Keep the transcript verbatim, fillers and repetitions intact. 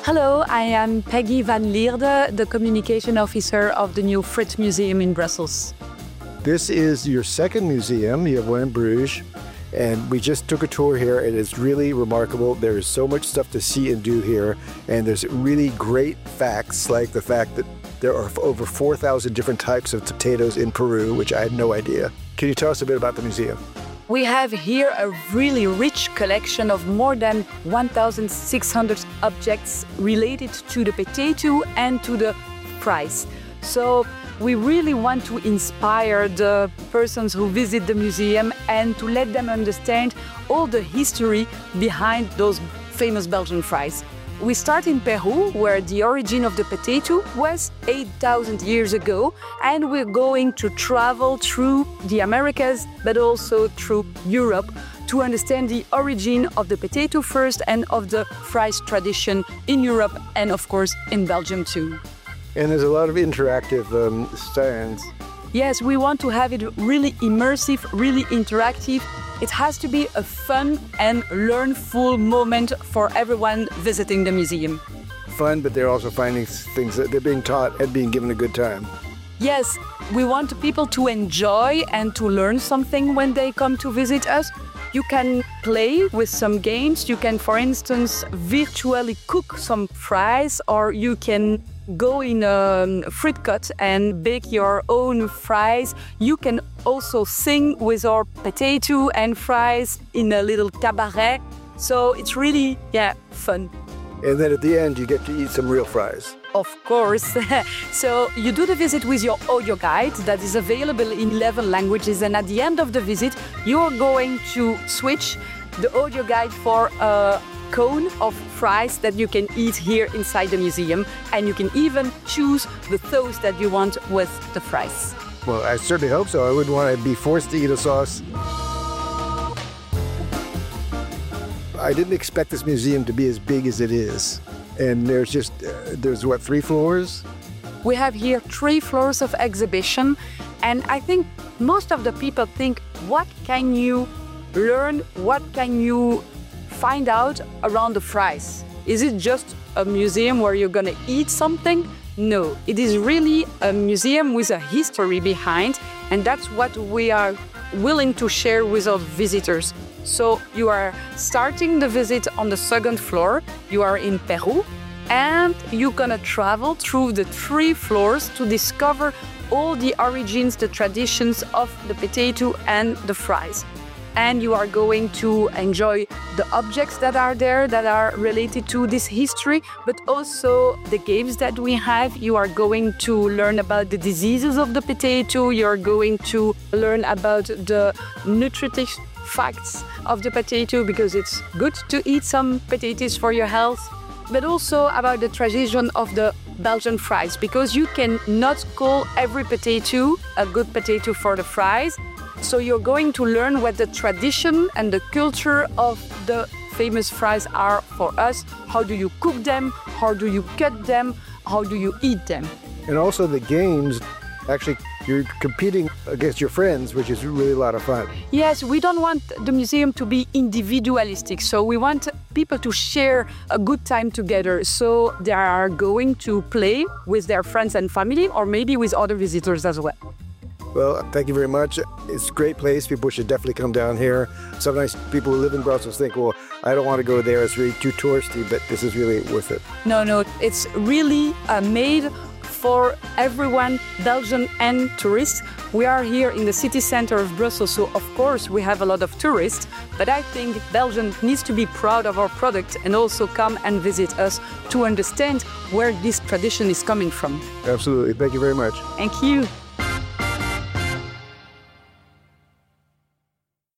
Hello, I am Peggy van Lierde, the communication officer of the new Frick Museum in Brussels. This is your second museum. You have one in Bruges, and we just took a tour here, and it's really remarkable. There is so much stuff to see and do here, and there's really great facts, like the fact that there are over four thousand different types of potatoes in Peru, which I had no idea. Can you tell us a bit about the museum? We have here a really rich collection of more than one thousand six hundred objects related to the potato and to the fries. So we really want to inspire the persons who visit the museum and to let them understand all the history behind those famous Belgian fries. We start in Peru, where the origin of the potato was eight thousand years ago, and we're going to travel through the Americas, but also through Europe to understand the origin of the potato first and of the fries tradition in Europe and, of course, in Belgium too. And there's a lot of interactive um, stands. Yes, we want to have it really immersive, really interactive. It has to be a fun and learnful moment for everyone visiting the museum. Fun, but they're also finding things that they're being taught and being given a good time. Yes, we want people to enjoy and to learn something when they come to visit us. You can play with some games. You can, for instance, virtually cook some fries, or you can go in a Frick cut and bake your own fries. You can also sing with our potato and fries in a little cabaret. So it's really, yeah, fun. And then at the end, you get to eat some real fries. Of course. So you do the visit with your audio guide that is available in eleven languages. And at the end of the visit, you're going to switch the audio guide for a cone of fries that you can eat here inside the museum. And you can even choose the sauce that you want with the fries. Well, I certainly hope so. I wouldn't want to be forced to eat a sauce. I didn't expect this museum to be as big as it is. And there's just, uh, there's what, three floors? We have here three floors of exhibition. And I think most of the people think, what can you learn? What can you find out around the fries? Is it just a museum where you're gonna eat something? No, it is really a museum with a history behind, and that's what we are willing to share with our visitors. So you are starting the visit on the second floor, you are in Peru, and you're gonna travel through the three floors to discover all the origins, the traditions of the potato and the fries. And you are going to enjoy the objects that are there that are related to this history, but also the games that we have. You are going to learn about the diseases of the potato. You're going to learn about the nutritive facts of the potato, because it's good to eat some potatoes for your health, but also about the tradition of the Belgian fries, because you cannot call every potato a good potato for the fries. So you're going to learn what the tradition and the culture of the famous fries are for us. How do you cook them? How do you cut them? How do you eat them? And also the games, actually, you're competing against your friends, which is really a lot of fun. Yes, we don't want the museum to be individualistic. So we want people to share a good time together. So they are going to play with their friends and family, or maybe with other visitors as well. Well, thank you very much. It's a great place. People should definitely come down here. Sometimes people who live in Brussels think, well, I don't want to go there. It's really too touristy, but this is really worth it. No, no, it's really uh, made for everyone, Belgian and tourists. We are here in the city center of Brussels, so of course we have a lot of tourists, but I think Belgium needs to be proud of our product and also come and visit us to understand where this tradition is coming from. Absolutely. Thank you very much. Thank you.